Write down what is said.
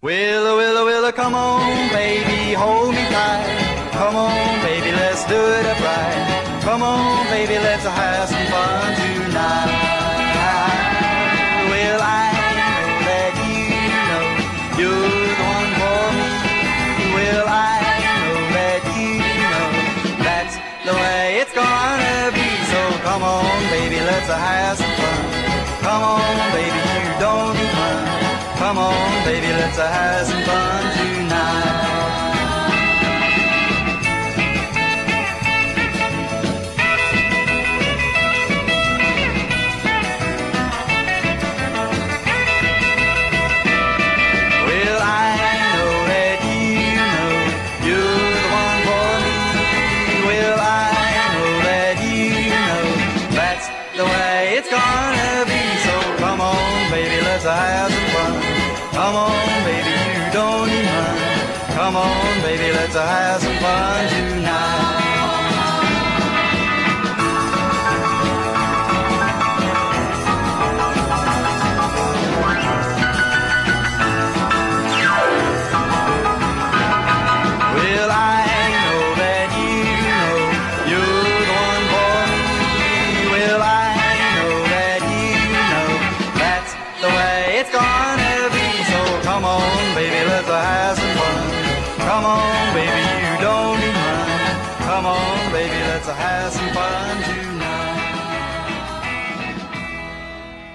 Willa, come on, baby, hold me tight. Come on, baby, let's do it upright. Come on, baby, let's have some fun tonight. Well, I know that you know you're the one for me. Well, I know that you know that's the way it's gonna be. So come on, baby, let's have some fun. Come on, baby, you don't need fun. Come on, baby, let's have some fun tonight. Well, I know that you know you're the one for me. Well, I know that you know that's the way it's gonna be. So come on, baby, let's have some fun. Come on, baby, you don't need none. Come on, baby, let's have some fun tonight. Well, I know that you know you're the one for me. Well, I know that you know that's the way it's gonna be. Come on, baby, let's have